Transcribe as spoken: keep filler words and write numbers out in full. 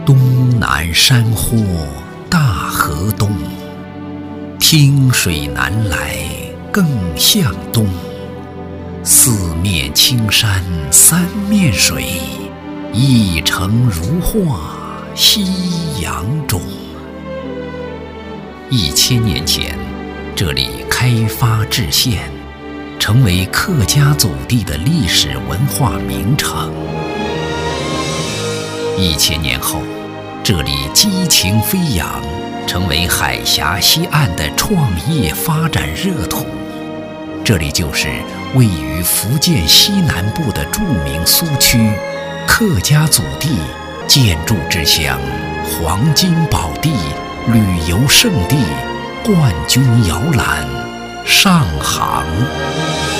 东南山豁大河东，听水南来更向东。四面青山三面水，一城如画夕阳中。一千年前，这里开发置县，成为客家祖地的历史文化名城。一千年后，这里激情飞扬，成为海峡西岸的创业发展热土。这里就是位于福建西南部的著名苏区，客家祖地、建筑之乡、黄金宝地、旅游胜地、冠军摇篮上杭。